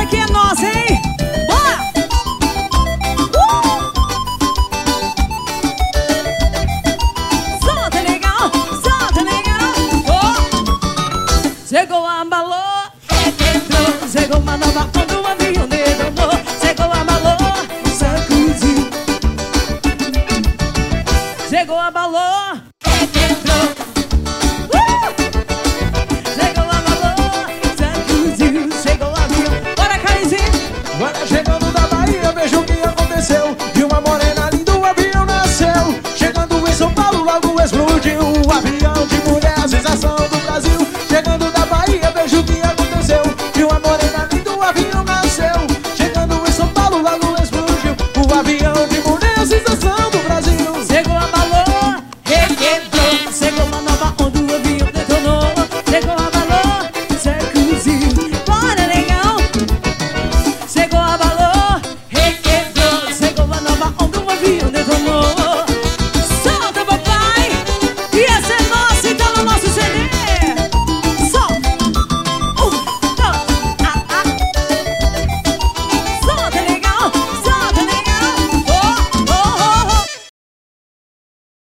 aqui é nossa, hein? Bora! Solta, legal, solta, legal. Chegou, abalou, entrou. Chegou uma nova onda, um avião dedou. Chegou, abalou, sacudiu. Chegou, abalou, entrou. Chegou, abalou, sacudiu. Chegou o avião. Bora, Caizinho. Agora chegando da Bahia, veja o que aconteceu. De uma morena linda o avião nasceu. Chegando em São Paulo, logo explodiu. O avião de mulher, a sensação do